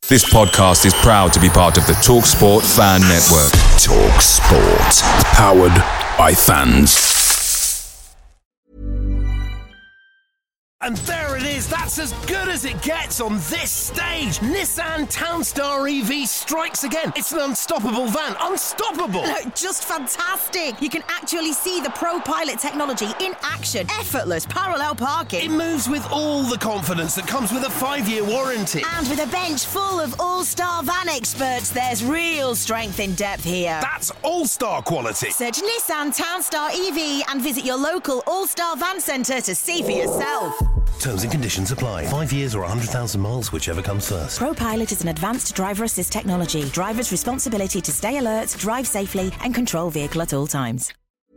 This podcast is proud to be part of the TalkSport Fan Network. TalkSport. Powered by fans. And there it is, that's as good as it gets on this stage. Nissan Townstar EV strikes again. It's an unstoppable van, unstoppable. Just fantastic. You can actually see the ProPilot technology in action. Effortless parallel parking. It moves with all the confidence that comes with a 5-year warranty. And with a bench full of all-star van experts, there's real strength in depth here. That's all-star quality. Search Nissan Townstar EV and visit your local all-star van centre to see for yourself. Terms and conditions apply. 5 years or 100,000 miles, whichever comes first. ProPilot is an advanced driver assist technology. Driver's responsibility to stay alert, drive safely and control vehicle at all times.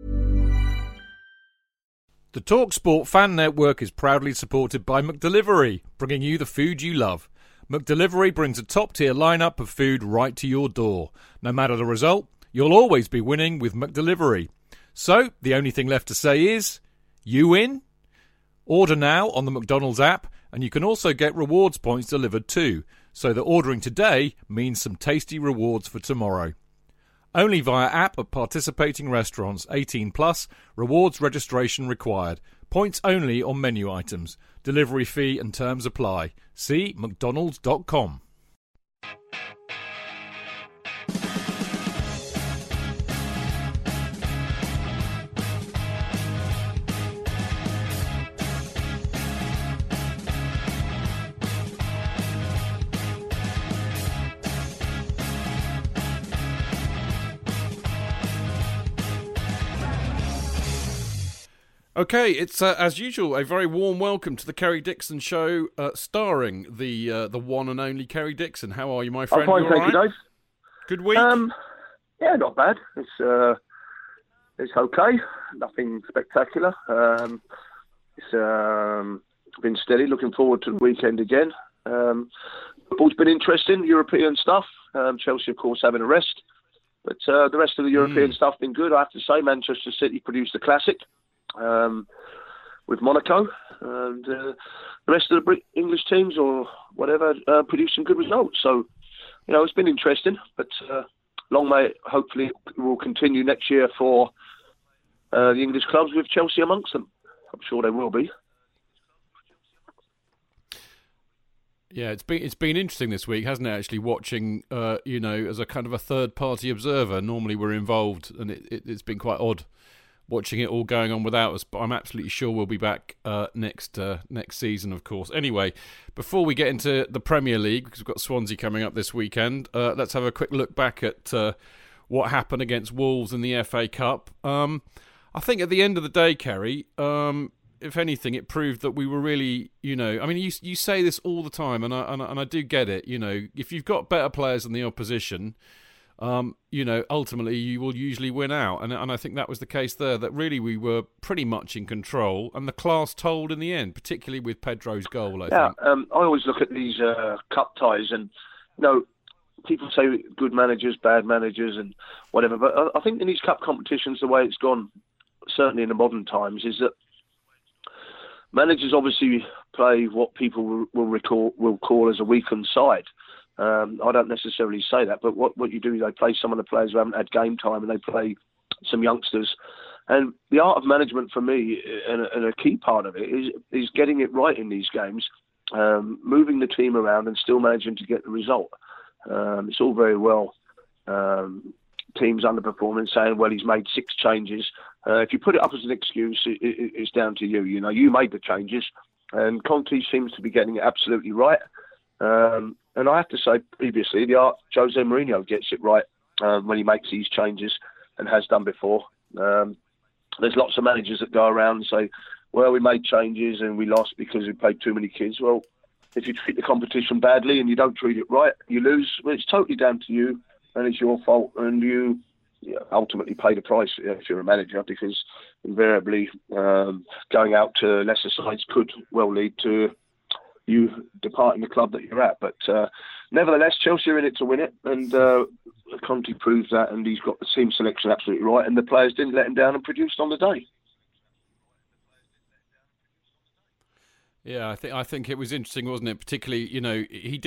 The TalkSport Fan Network is proudly supported by McDelivery, bringing you the food you love. McDelivery brings a top-tier lineup of food right to your door. No matter the result, you'll always be winning with McDelivery. So, the only thing left to say is, you win? Order now on the McDonald's app, and you can also get rewards points delivered too, so that ordering today means some tasty rewards for tomorrow. Only via app at participating restaurants. 18 plus. Rewards registration required. Points only on menu items. Delivery fee and terms apply. See mcdonalds.com. Okay, it's as usual a very warm welcome to the Kerry Dixon Show, starring the one and only Kerry Dixon. How are you, my friend? I'm fine, thank you, Dave. Good week. Yeah, not bad. It's okay. Nothing spectacular. It's been steady. Looking forward to the weekend again. Football's been interesting. European stuff. Chelsea, of course, having a rest, but the rest of the European stuff been good. I have to say, Manchester City produced a classic. With Monaco, and the rest of the English teams or whatever producing good results. So, it's been interesting, but long may hopefully it will continue next year for the English clubs with Chelsea amongst them. I'm sure they will be. Yeah, it's been interesting this week, hasn't it? Actually, watching, as a kind of a third party observer. Normally we're involved, and it's been quite odd watching it all going on without us, but I'm absolutely sure we'll be back next season, of course. Anyway, before we get into the Premier League, because we've got Swansea coming up this weekend, let's have a quick look back at what happened against Wolves in the FA Cup. I think at the end of the day, Kerry, if anything, it proved that we were really, you say this all the time, and I do get it. If you've got better players than the opposition, ultimately you will usually win out. And I think that was the case there, that really we were pretty much in control, and the class told in the end, particularly with Pedro's goal, I think. I always look at these cup ties and, people say good managers, bad managers and whatever, but I think in these cup competitions, the way it's gone, certainly in the modern times, is that managers obviously play what people will call as a weakened side. I don't necessarily say that, but what you do is they play some of the players who haven't had game time, and they play some youngsters. And the art of management for me, and a key part of it, is getting it right in these games, moving the team around and still managing to get the result. It's all very well teams underperforming, saying, well, he's made 6 changes. If you put it up as an excuse, it's down to you. You made the changes, and Conte seems to be getting it absolutely right. And I have to say, previously, Jose Mourinho gets it right when he makes these changes, and has done before. There's lots of managers that go around and say, well, we made changes and we lost because we played too many kids. Well, if you treat the competition badly and you don't treat it right, you lose. Well, it's totally down to you, and it's your fault, and you ultimately pay the price if you're a manager, because invariably going out to lesser sides could well lead to you departing the club that you're at. But nevertheless, Chelsea are in it to win it, and Conte proves that, and he's got the team selection absolutely right, and the players didn't let him down and produced on the day. Yeah, I think it was interesting, wasn't it? Particularly, he didn't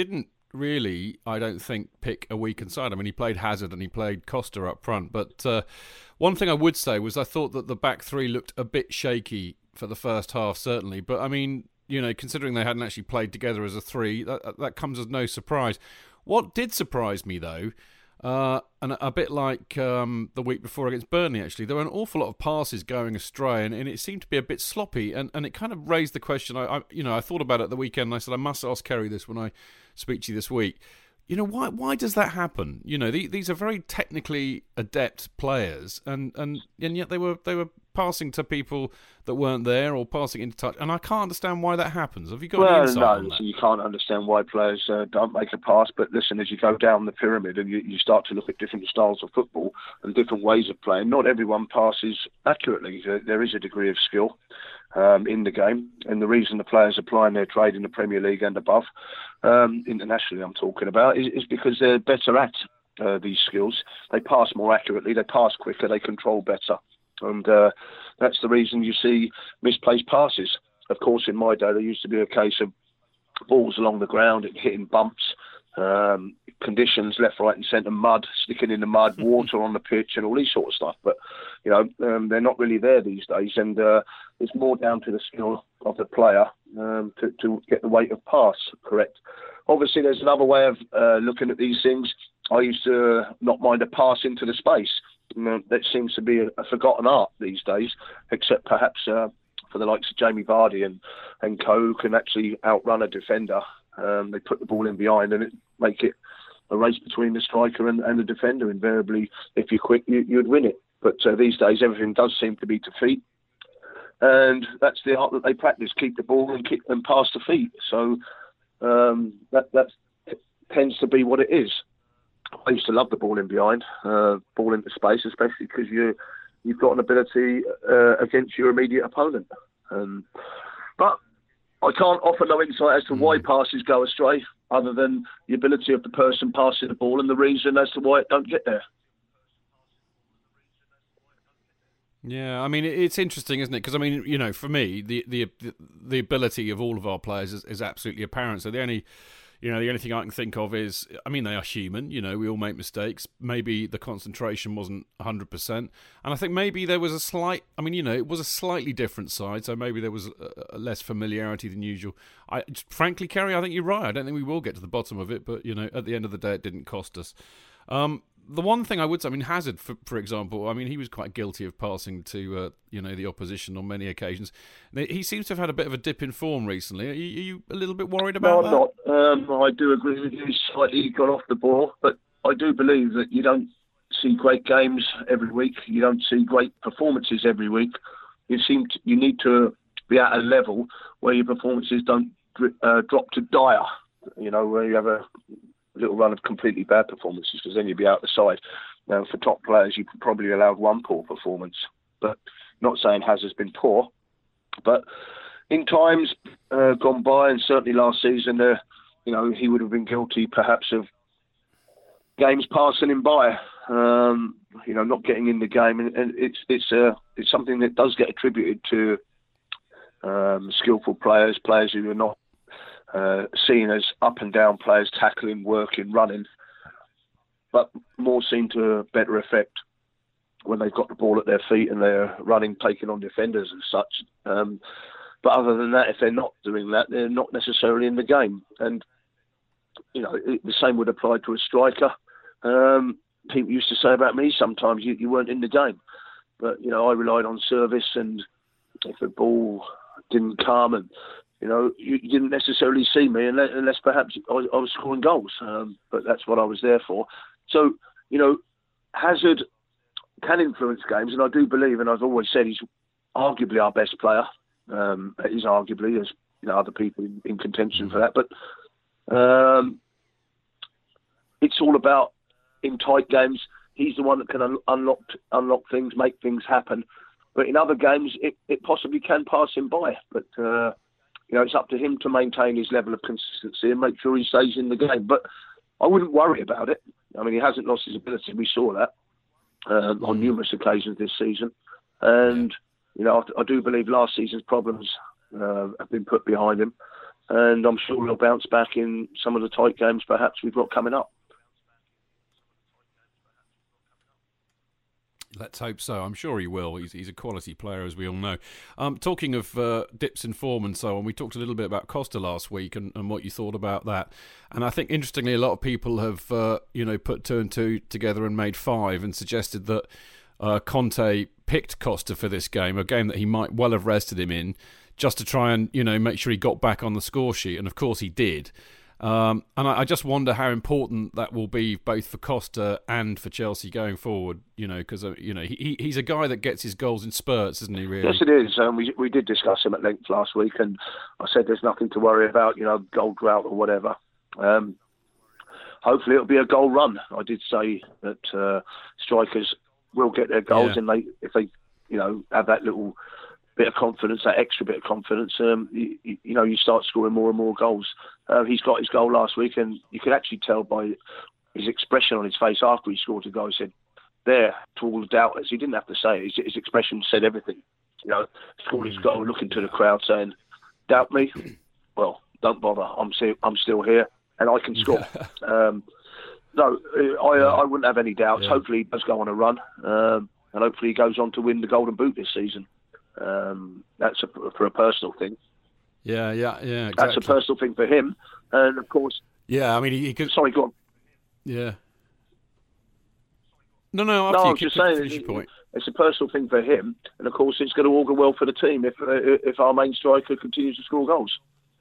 really, I don't think, pick a weakened side. I mean, he played Hazard and he played Costa up front. But one thing I would say was I thought that the back three looked a bit shaky for the first half, certainly. But, I mean, considering they hadn't actually played together as a three, that comes as no surprise. What did surprise me, though, and a bit like the week before against Burnley, actually, there were an awful lot of passes going astray, and it seemed to be a bit sloppy, and it kind of raised the question. I thought about it at the weekend, and I said I must ask Kerry this when I speak to you this week. Why does that happen? These are very technically adept players, and yet they were passing to people that weren't there or passing into touch, and I can't understand why that happens. Have you got any insight on that? You can't understand why players don't make a pass, but listen, as you go down the pyramid and you start to look at different styles of football and different ways of playing, not everyone passes accurately. There is a degree of skill in the game, and the reason the players are applying their trade in the Premier League and above, internationally I'm talking about, is because they're better at these skills. They pass more accurately, they pass quicker, they control better. And that's the reason you see misplaced passes. Of course, in my day, there used to be a case of balls along the ground and hitting bumps, conditions left, right and centre, mud, sticking in the mud, water on the pitch and all these sort of stuff. But, they're not really there these days. And it's more down to the skill of the player to get the weight of pass correct. Obviously, there's another way of looking at these things. I used to not mind a pass into the space. That seems to be a forgotten art these days, except perhaps for the likes of Jamie Vardy and co, who can actually outrun a defender. They put the ball in behind and it make it a race between the striker and the defender. Invariably, if you're quick, you'd win it. But these days, everything does seem to be to feet. And that's the art that they practice, keep the ball and kick and pass to feet. So that tends to be what it is. I used to love the ball in behind, ball into space, especially because you've got an ability against your immediate opponent. But I can't offer no insight as to why passes go astray, other than the ability of the person passing the ball and the reason as to why it don't get there. Yeah, I mean, it's interesting, isn't it? Because, I mean, for me, the ability of all of our players is absolutely apparent. So the only thing I can think of is, I mean, they are human. We all make mistakes. Maybe the concentration wasn't 100%. And I think maybe there was it was a slightly different side, so maybe there was less familiarity than usual. Frankly, Kerry, I think you're right. I don't think we will get to the bottom of it, but, at the end of the day, it didn't cost us. The one thing I would say, I mean, Hazard, for example, I mean, he was quite guilty of passing to, the opposition on many occasions. He seems to have had a bit of a dip in form recently. Are you a little bit worried about that? No, I'm not. I do agree with you. He's slightly got off the ball, but I do believe that you don't see great games every week. You don't see great performances every week. You need to be at a level where your performances don't drop to dire, where you have a little run of completely bad performances, because then you'd be out the side. Now, for top players, you could probably allow one poor performance, but not saying Hazard's been poor. But in times gone by, and certainly last season, he would have been guilty perhaps of games passing him by, not getting in the game, and it's something that does get attributed to skillful players who are not seen as up and down players, tackling, working, running, but more seen to better effect when they've got the ball at their feet and they're running, taking on defenders and such. But other than that, if they're not doing that, they're not necessarily in the game. And, the same would apply to a striker. People used to say about me sometimes, you weren't in the game. But, I relied on service, and if the ball didn't come and you didn't necessarily see me unless perhaps I was scoring goals. But that's what I was there for. So, Hazard can influence games, and I do believe, and I've always said, he's arguably our best player. He's arguably, there's other people in contention for that. But it's all about, in tight games, he's the one that can unlock things, make things happen. But in other games, it possibly can pass him by. But it's up to him to maintain his level of consistency and make sure he stays in the game. But I wouldn't worry about it. I mean, he hasn't lost his ability. We saw that on numerous occasions this season. And, I do believe last season's problems have been put behind him. and I'm sure he'll bounce back in some of the tight games perhaps we've got coming up. Let's hope so. I'm sure he will. He's a quality player, as we all know. Talking of dips in form and so on, we talked a little bit about Costa last week and what you thought about that. And I think, interestingly, a lot of people have put 2 and 2 together and made 5 and suggested that Conte picked Costa for this game, a game that he might well have rested him in, just to try and make sure he got back on the score sheet. And of course he did. And I just wonder how important that will be both for Costa and for Chelsea going forward, because he's a guy that gets his goals in spurts, isn't he, really? Yes, it is. We did discuss him at length last week, and I said there's nothing to worry about, goal drought or whatever. Hopefully it'll be a goal run. I did say that strikers will get their goals, and if they have that little bit of confidence, that extra bit of confidence, you start scoring more and more goals. He's got his goal last week, and you could actually tell by his expression on his face after he scored a goal. He said, there, to all the doubters. He didn't have to say it. His expression said everything. Scored his goal, looking to the crowd, saying, doubt me? Well, don't bother. I'm still here, and I can score. No, I wouldn't have any doubts. Yeah. Hopefully he does go on a run, and hopefully he goes on to win the Golden Boot this season. That's for a personal thing. Yeah, exactly. That's a personal thing for him, and of course. Yeah, I mean, he could. Sorry, go on. Yeah. No. I was just saying, it's a personal thing for him, and of course, it's going to augur well for the team if our main striker continues to score goals.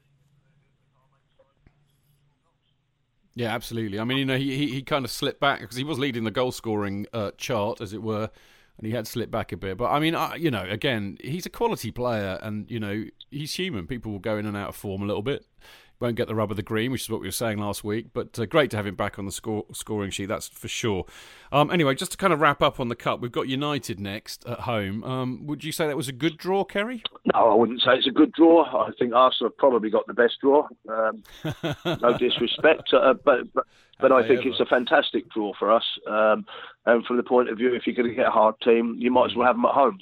Yeah, absolutely. I mean, he kind of slipped back because he was leading the goal scoring chart, as it were. And he had slipped back a bit. But, I mean, again, he's a quality player and, he's human. People will go in and out of form a little bit. Won't get the rub of the green, which is what we were saying last week. But great to have him back on the scoring sheet, that's for sure. Anyway, just to kind of wrap up on the Cup, we've got United next at home. Would you say that was a good draw, Kerry? No, I wouldn't say it's a good draw. I think Arsenal have probably got the best draw. No disrespect, but I think it's a fantastic draw for us. And from the point of view, if you're going to get a hard team, you might as well have them at home.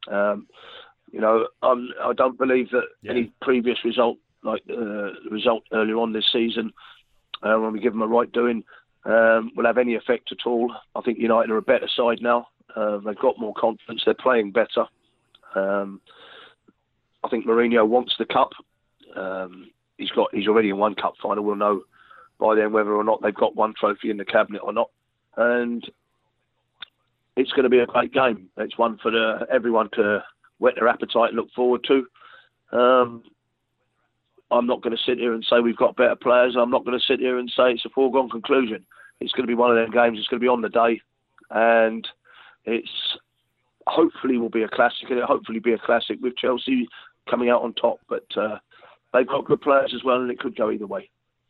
I don't believe that any previous result, like the result earlier on this season, when we give them a right doing, will have any effect at all. I think United are a better side now. They've got more confidence. They're playing better. I think Mourinho wants the cup. He's already in one cup final. We'll know by then whether or not they've got one trophy in the cabinet or not. And it's going to be a great game. It's one for everyone to whet their appetite and look forward to. I'm not going to sit here and say we've got better players. I'm not going to sit here and say it's a foregone conclusion. It's going to be one of them games. It's going to be on the day. And it's hopefully will be a classic. It'll hopefully be a classic with Chelsea coming out on top. But they've got good players as well, and it could go either way.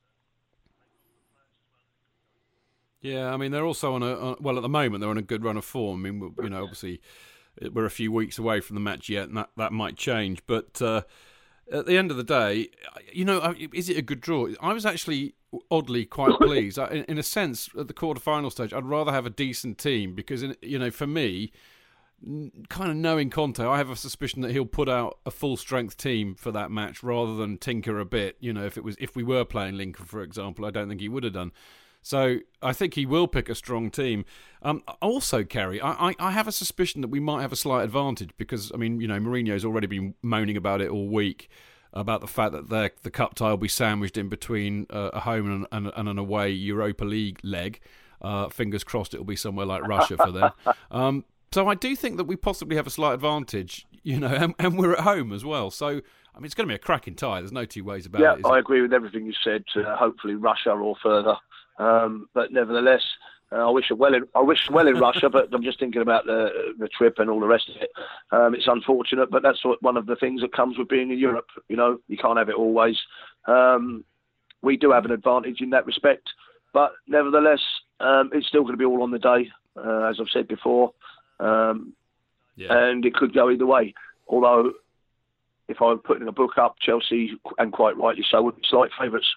Yeah, I mean, they're also on at the moment, they're on a good run of form. I mean, obviously, we're a few weeks away from the match yet, and that might change. But at the end of the day, is it a good draw? I was actually oddly quite pleased. In a sense, at the quarter-final stage, I'd rather have a decent team because, for me, kind of knowing Conte, I have a suspicion that he'll put out a full-strength team for that match rather than tinker a bit. If we were playing Lincoln, for example, I don't think he would have done. So I think he will pick a strong team. Also, Kerry, I have a suspicion that we might have a slight advantage because, Mourinho's already been moaning about it all week, about the fact that the cup tie will be sandwiched in between a home and an away Europa League leg. Fingers crossed it will be somewhere like Russia for them. So I do think that we possibly have a slight advantage, and we're at home as well. So, it's going to be a cracking tie. There's no two ways about it. Yeah, I agree with everything you said. Hopefully Russia or further. But nevertheless, I wish well in Russia, but I'm just thinking about the trip and all the rest of it. It's unfortunate, but that's one of the things that comes with being in Europe. You can't have it always. We do have an advantage in that respect, but nevertheless, it's still going to be all on the day, as I've said before, and it could go either way. Although, if I were putting a book up, Chelsea, and quite rightly so, would be slight favourites.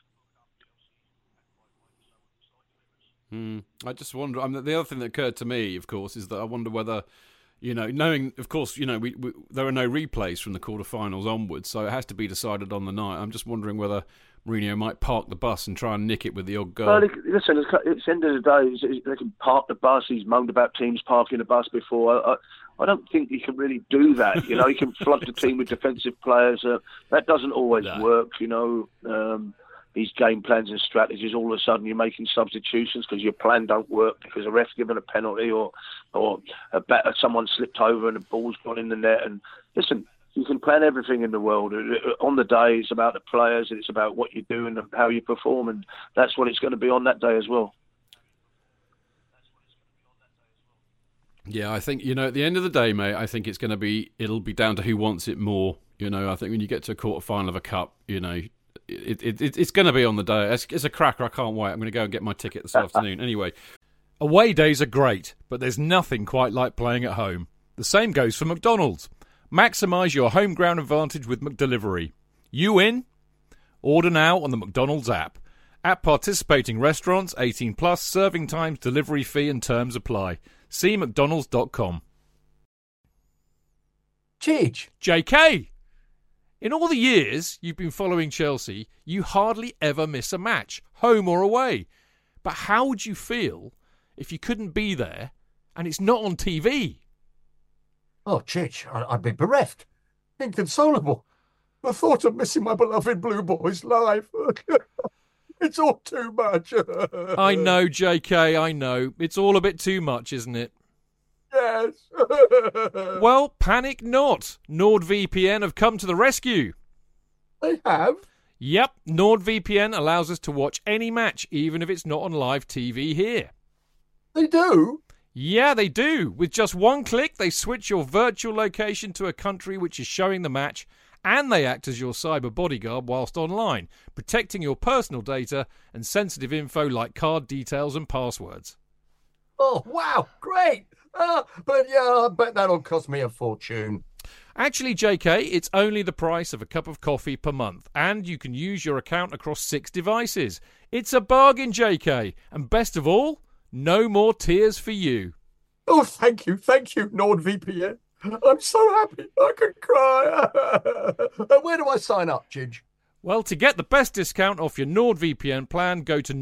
I just wonder. The other thing that occurred to me, of course, is that I wonder whether, knowing, of course, we there are no replays from the quarterfinals onwards, so it has to be decided on the night. I'm just wondering whether Mourinho might park the bus and try and nick it with the odd goal. Well, listen, at the end of the day, they can park the bus. He's moaned about teams parking the bus before. I don't think he can really do that. He can flood the team with defensive players. That doesn't always work. These game plans and strategies, all of a sudden you're making substitutions because your plan don't work because a ref's given a penalty or someone slipped over and the ball's gone in the net. And listen, you can plan everything in the world. On the day, it's about the players, it's about what you do and how you perform, and that's what it's going to be on that day as well. Yeah, I think, at the end of the day, mate, I think it'll be down to who wants it more. I think when you get to a quarter-final of a cup, it's going to be on the day. It's a cracker. I can't wait. I'm going to go and get my ticket this afternoon. Anyway, away days are great, but there's nothing quite like playing at home. The same goes for McDonald's. Maximise your home ground advantage with McDelivery. You in? Order now on the McDonald's app. At participating restaurants, 18 plus, serving times, delivery fee and terms apply. See mcdonalds.com. Chidge. JK! In all the years you've been following Chelsea, you hardly ever miss a match, home or away. But how would you feel if you couldn't be there and it's not on TV? Oh, Chidge, I'd be bereft, inconsolable. The thought of missing my beloved Blue Boys live. It's all too much. I know, JK, I know. It's all a bit too much, isn't it? Yes. Well, panic not. NordVPN have come to the rescue. They have? Yep, NordVPN allows us to watch any match, even if it's not on live TV here. They do? Yeah, they do. With just one click, they switch your virtual location to a country which is showing the match, and they act as your cyber bodyguard whilst online, protecting your personal data and sensitive info like card details and passwords. Oh, wow, great. But yeah, I bet that'll cost me a fortune. Actually, JK, it's only the price of a cup of coffee per month, and you can use your account across 6 devices. It's a bargain, JK, and best of all, no more tears for you. Oh, thank you, NordVPN. I'm so happy I could cry. Where do I sign up, Chidge? Well, to get the best discount off your NordVPN plan, go to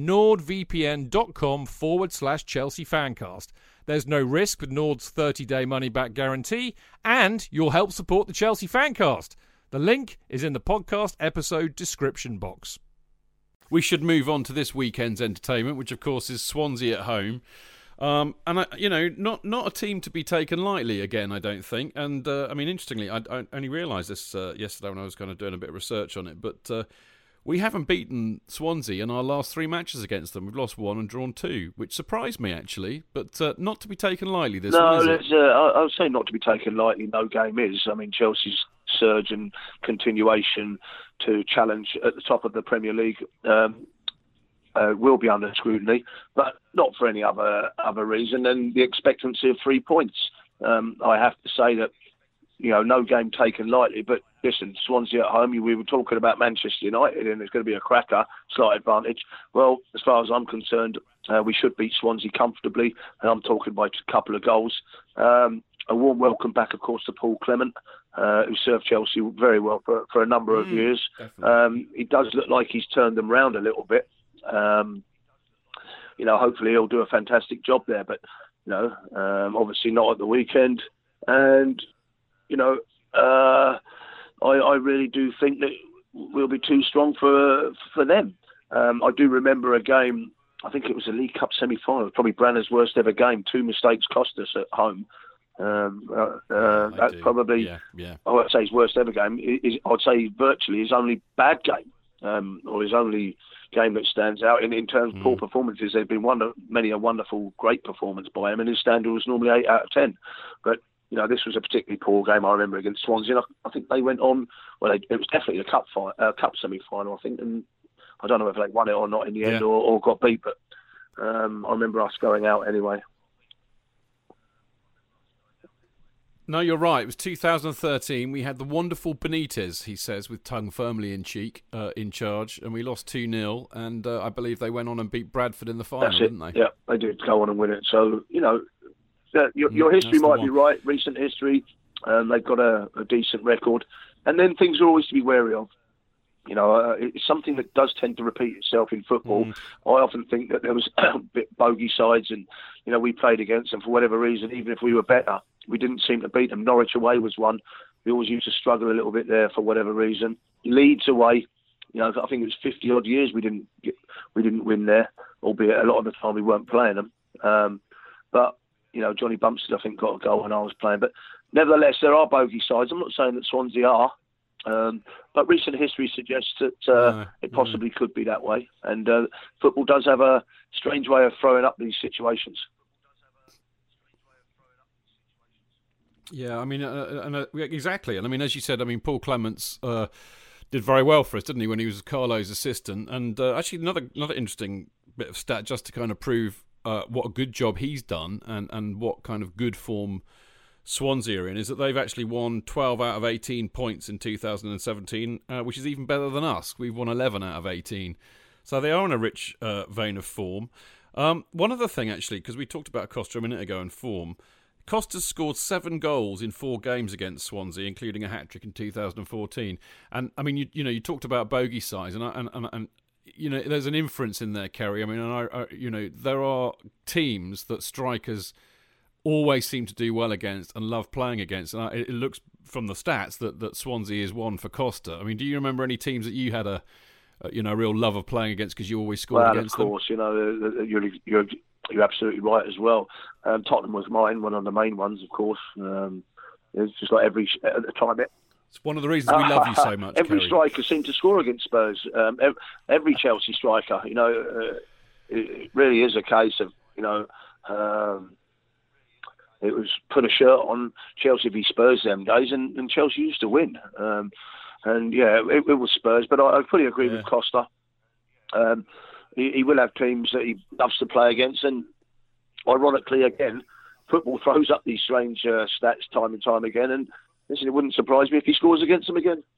nordvpn.com/Chelsea Fancast. There's no risk with Nord's 30-day money-back guarantee, and you'll help support the Chelsea Fancast. The link is in the podcast episode description box. We should move on to this weekend's entertainment, which of course is Swansea at home. And not a team to be taken lightly again, I don't think. And interestingly, I only realised this yesterday when I was kind of doing a bit of research on it. But we haven't beaten Swansea in our last 3 matches against them. We've lost 1 and drawn 2, which surprised me actually. But not to be taken lightly. This one, is it? I would say not to be taken lightly. No game is. I mean, Chelsea's surge and continuation to challenge at the top of the Premier League will be under scrutiny, but not for any other reason than the expectancy of 3 points. I have to say that, no game taken lightly, but listen, Swansea at home, we were talking about Manchester United and it's going to be a cracker, slight advantage. Well, as far as I'm concerned, we should beat Swansea comfortably, and I'm talking by a couple of goals. A warm welcome back, of course, to Paul Clement, who served Chelsea very well for a number of years. It does look like he's turned them round a little bit. Hopefully he'll do a fantastic job there, but obviously not at the weekend. And I really do think that we'll be too strong for them. I do remember a game. I think it was a League Cup semi-final. Probably Branner's worst ever game. 2 mistakes cost us at home. That's probably, I would say, his worst ever game. I'd say virtually his only bad game, or his only game that stands out in terms of poor performances. There've been many a wonderful, great performance by him, and his standard was normally 8 out of 10. But this was a particularly poor game. I remember against Swansea. And I think they went on. Well, it was definitely a cup semi-final, I think, and I don't know if they won it or not in the end, or got beat. But I remember us going out anyway. No, you're right. It was 2013. We had the wonderful Benitez, he says, with tongue firmly in cheek, in charge, and we lost 2-0. And I believe they went on and beat Bradford in the final, didn't they? Yeah, they did go on and win it. So, Your history That's the might be one. right, recent history. They've got a decent record. And then things are always to be wary of. You know, it's something that does tend to repeat itself in football. I often think that there was a bit bogey sides and, you know, we played against them for whatever reason. Even if we were better, we didn't seem to beat them. Norwich away was one. We always used to struggle a little bit there for whatever reason. Leeds away, you know, I think it was 50-odd years we didn't win there, albeit a lot of the time we weren't playing them. But, you know, Johnny Bumstead, I think, got a goal when I was playing. But nevertheless, there are bogey sides. I'm not saying that Swansea are. But recent history suggests that it possibly could be that way. And football does have a strange way of throwing up these situations. Yeah, I mean, exactly. And I mean, as you said, I mean, Paul Clements did very well for us, didn't he, when he was Carlo's assistant? And actually, another interesting bit of stat just to kind of prove what a good job he's done and what kind of good form Swansea are in is that they've actually won 12 out of 18 points in 2017, which is even better than us. We've won 11 out of 18. So they are in a rich vein of form. One other thing, actually, because we talked about Costa a minute ago and form, Costa's scored 7 goals in 4 games against Swansea, including a hat-trick in 2014. And, I mean, you talked about bogey size, and you know, there's an inference in there, Kerry. I mean, you know, there are teams that strikers always seem to do well against and love playing against. And it looks from the stats that Swansea is one for Costa. I mean, do you remember any teams that you had a real love of playing against because you always scored against them? Well, of course, you know, you're absolutely right as well. Tottenham was mine, one of the main ones, of course. It's just like at the time. It's one of the reasons we love you so much, Every Kerry. striker seemed to score against Spurs. Every Chelsea striker, you know, it really is a case of, you know, it was put a shirt on Chelsea v Spurs them days, and Chelsea used to win. And yeah, it was Spurs, but I fully agree with Costa. He will have teams that he loves to play against, and ironically, again, football throws up these strange stats time and time again. And listen, it wouldn't surprise me if he scores against them again.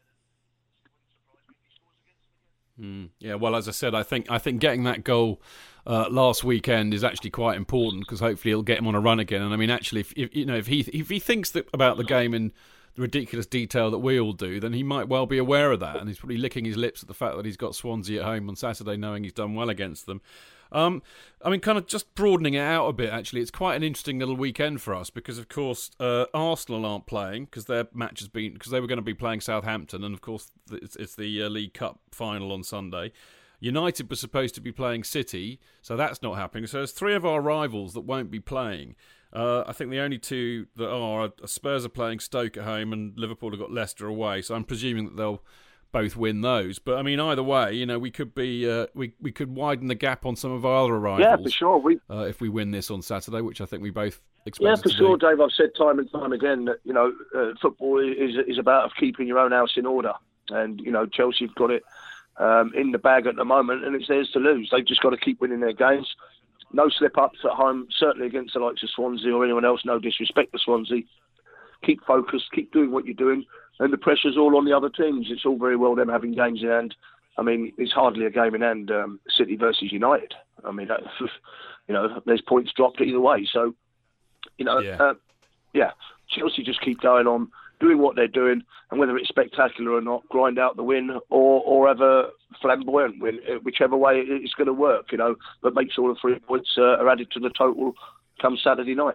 Yeah, well, as I said, I think getting that goal last weekend is actually quite important because hopefully he'll get him on a run again. And I mean, actually, if he thinks about the game in the ridiculous detail that we all do, then he might well be aware of that, and he's probably licking his lips at the fact that he's got Swansea at home on Saturday, knowing he's done well against them. I mean, kind of just broadening it out a bit, actually, it's quite an interesting little weekend for us because, of course, Arsenal aren't playing because their match has been, because they were going to be playing Southampton, and of course it's the League Cup final on Sunday. United were supposed to be playing City, so that's not happening. So there's 3 of our rivals that won't be playing. I think the only 2 that are Spurs are playing Stoke at home, and Liverpool have got Leicester away. So I'm presuming that they'll both win those. But I mean, either way, you know, we could be we could widen the gap on some of our other rivals. Yeah, for sure. If we win this on Saturday, which I think we both expect. Yeah, for sure, Dave. I've said time and time again that, you know, football is about keeping your own house in order, and you know, Chelsea have got it in the bag at the moment, and it's theirs to lose. They've just got to keep winning their games. No slip-ups at home, certainly against the likes of Swansea or anyone else. No disrespect to Swansea. Keep focused, keep doing what you're doing, and the pressure's all on the other teams. It's all very well them having games in hand. I mean, it's hardly a game in hand, City versus United. I mean, you know, there's points dropped either way. So, you know, Chelsea just keep going on, doing what they're doing, and whether it's spectacular or not, grind out the win or have a flamboyant win, whichever way it's going to work, you know, but make sure the 3 points are added to the total come Saturday night.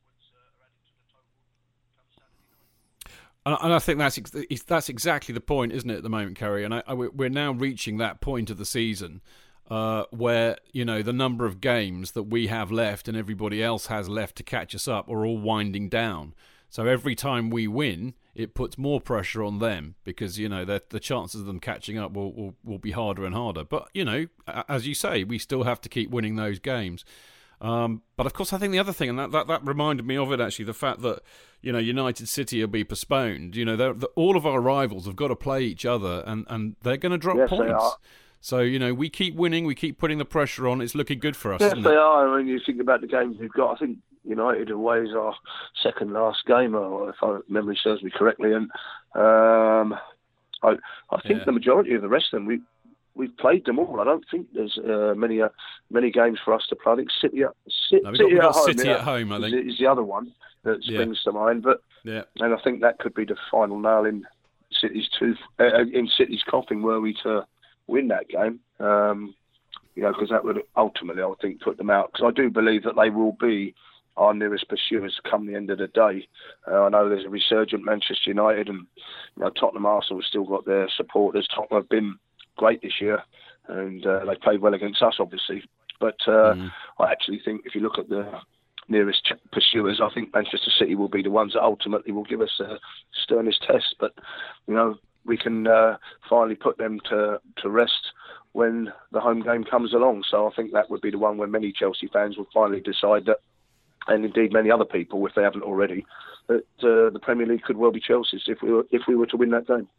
And I think that's exactly the point, isn't it, at the moment, Kerry? And we're now reaching that point of the season where, you know, the number of games that we have left and everybody else has left to catch us up are all winding down. So every time we win, it puts more pressure on them because, you know, the chances of them catching up will be harder and harder. But, you know, as you say, we still have to keep winning those games. But of course, I think the other thing, and that reminded me of it actually, the fact that, you know, United City will be postponed. You know, all of our rivals have got to play each other, and they're going to drop points. They are. So, you know, we keep winning, we keep putting the pressure on. It's looking good for us. Yes, isn't they it? are. I mean, you think about the games we've got. I think United away is our second last game, or if memory serves me correctly, and I think the majority of the rest of them we've played them all. I don't think there's many games for us to play. I think City at home, I think, is the other one that springs to mind. But and I think that could be the final nail in City's coffin, were we to win that game. Because that would ultimately, I think, put them out. Because I do believe that they will be our nearest pursuers come the end of the day. I know there's a resurgent Manchester United, and Tottenham, Arsenal have still got their supporters. Tottenham have been great this year, and they played well against us, obviously. But I actually think if you look at the nearest pursuers, I think Manchester City will be the ones that ultimately will give us the sternest test. But we can finally put them to rest when the home game comes along. So I think that would be the one where many Chelsea fans will finally decide that, and indeed many other people, if they haven't already, that the Premier League could well be Chelsea's if we were to win that game.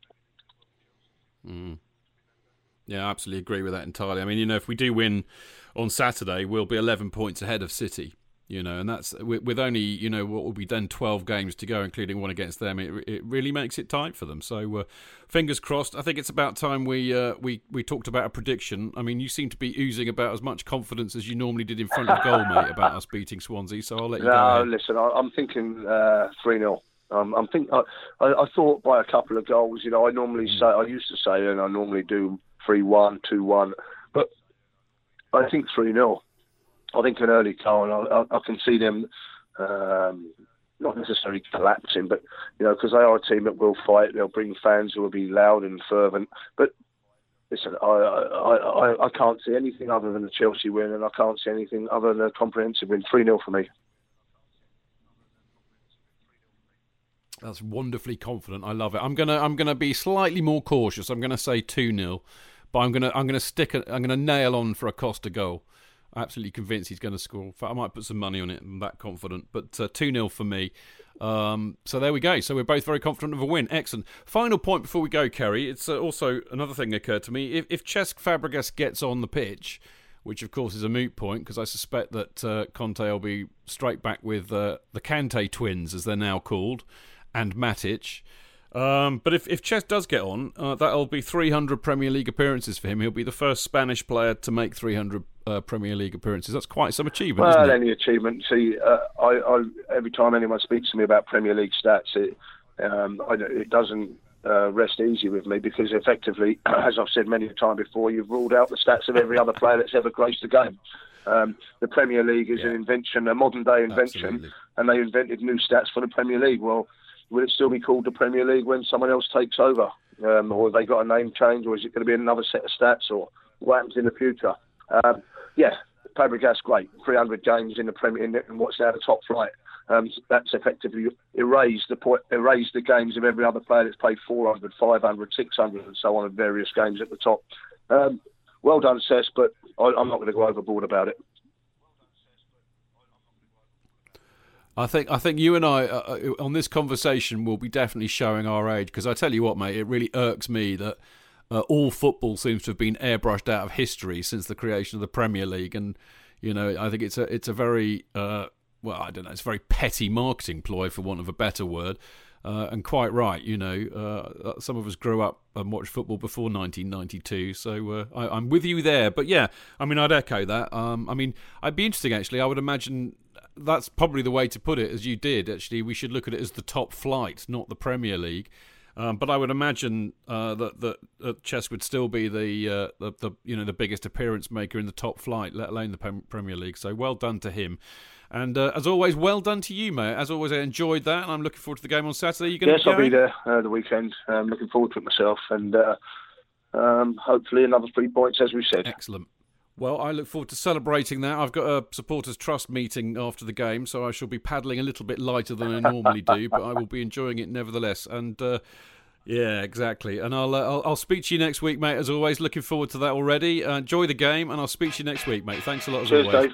Yeah, I absolutely agree with that entirely. I mean, if we do win on Saturday, we'll be 11 points ahead of City. And that's with only, what will be then 12 games to go, including one against them. It really makes it tight for them. So fingers crossed. I think it's about time we talked about a prediction. I mean, you seem to be oozing about as much confidence as you normally did in front of goal, mate, about us beating Swansea. So I'll let you go ahead. Listen, I'm thinking 3-0. I thought by a couple of goals. I used to say, and I normally do 3-1, 2-1, but I think 3-0. I think an early goal, and I can see them not necessarily collapsing, but because they are a team that will fight. They'll bring fans who will be loud and fervent. But listen, I can't see anything other than a Chelsea win, and I can't see anything other than a comprehensive win. 3-0 for me. That's wonderfully confident. I love it. I'm gonna be slightly more cautious. I'm gonna say 2-0, but I'm gonna nail on for a Costa goal. Absolutely convinced he's going to score. In fact, I might put some money on it. I'm that confident. But 2-0 for me. So there we go. So we're both very confident of a win. Excellent. Final point before we go, Kerry. It's also another thing occurred to me. If Cesc Fabregas gets on the pitch, which of course is a moot point because I suspect that Conte will be straight back with the Kante twins, as they're now called, and Matic. But if Cesc does get on, that'll be 300 Premier League appearances for him. He'll be the first Spanish player to make 300 Premier League appearances. That's quite some achievement, isn't it? Any achievement. See, I every time anyone speaks to me about Premier League stats, it doesn't rest easy with me because effectively, as I've said many times before, you've ruled out the stats of every other player that's ever graced the game. The Premier League is an invention, a modern-day invention, absolutely. And they invented new stats for the Premier League. Well, will it still be called the Premier League when someone else takes over? Or have they got a name change, or is it going to be another set of stats, or what happens in the future? Fabregas, great. 300 games in the Premier in what's now the top flight. That's effectively erased the games of every other player that's played 400, 500, 600 and so on in various games at the top. Well done, Cesc, but I'm not going to go overboard about it. I think you and I, on this conversation, will be definitely showing our age. Because I tell you what, mate, it really irks me that all football seems to have been airbrushed out of history since the creation of the Premier League. And, I think it's a very, it's a very petty marketing ploy, for want of a better word. And quite right, some of us grew up and watched football before 1992. So I'm with you there. But yeah, I mean, I'd echo that. I'd be interesting, actually. I would imagine that's probably the way to put it, as you did. Actually, we should look at it as the top flight, not the Premier League. But I would imagine that Cesc would still be the biggest appearance maker in the top flight, let alone the Premier League. So well done to him. And as always, well done to you, mate. As always, I enjoyed that, and I'm looking forward to the game on Saturday. Yes, I'll be there the weekend. I'm looking forward to it myself, and hopefully another 3 points, as we said. Excellent. Well, I look forward to celebrating that. I've got a supporters trust meeting after the game, so I shall be paddling a little bit lighter than I normally do, but I will be enjoying it nevertheless. And yeah, exactly. And I'll speak to you next week, mate. As always, looking forward to that already. Enjoy the game, and I'll speak to you next week, mate. Thanks a lot as always. Cheers, Dave.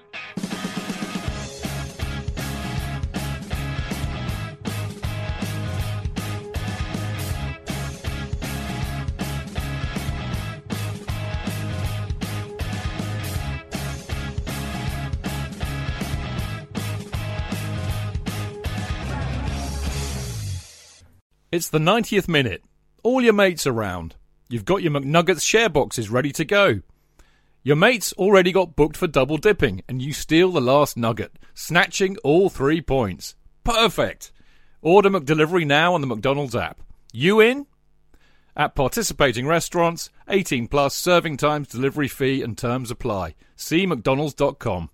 It's the 90th minute. All your mates around. You've got your McNuggets share boxes ready to go. Your mates already got booked for double dipping, and you steal the last nugget, snatching all 3 points. Perfect! Order McDelivery now on the McDonald's app. You in? At participating restaurants, 18 plus, serving times, delivery fee and terms apply. See mcdonalds.com.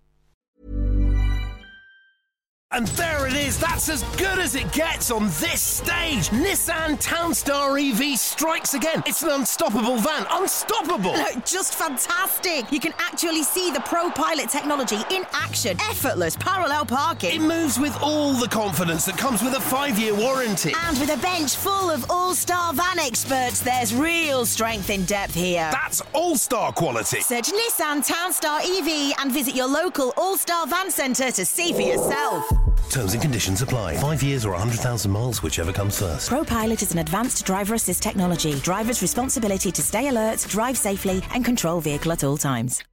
And there it is, that's as good as it gets on this stage. Nissan Townstar EV strikes again. It's an unstoppable van, unstoppable. Look, just fantastic. You can actually see the ProPilot technology in action. Effortless parallel parking. It moves with all the confidence that comes with a 5-year warranty. And with a bench full of all-star van experts, there's real strength in depth here. That's all-star quality. Search Nissan Townstar EV and visit your local all-star van centre to see for yourself. Terms and conditions apply. 5 years or 100,000 miles, whichever comes first. ProPilot is an advanced driver assist technology. Driver's responsibility to stay alert, drive safely and control vehicle at all times.